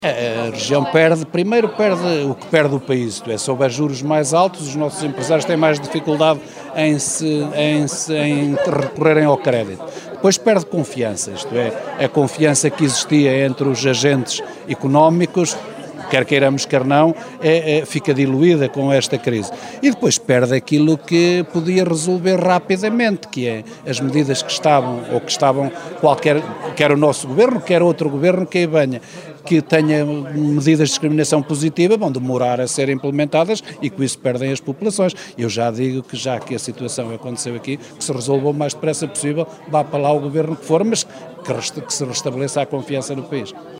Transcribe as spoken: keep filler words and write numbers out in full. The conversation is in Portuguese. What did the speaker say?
A região perde, primeiro perde o que perde o país, isto é, se houver juros mais altos, os nossos empresários têm mais dificuldade em, se, em, se, em recorrerem ao crédito. Depois perde confiança, isto é, a confiança que existia entre os agentes económicos, quer queiramos, quer não, é, é, fica diluída com esta crise. E depois perde aquilo que podia resolver rapidamente, que é as medidas que estavam, ou que estavam qualquer, quer o nosso governo, quer outro governo que aí venha, que tenha medidas de discriminação positiva, vão demorar a ser implementadas e com isso perdem as populações. Eu já digo que já que a situação aconteceu aqui, que se resolva o mais depressa possível, vá para lá o governo que for, mas que, que se restabeleça a confiança no país.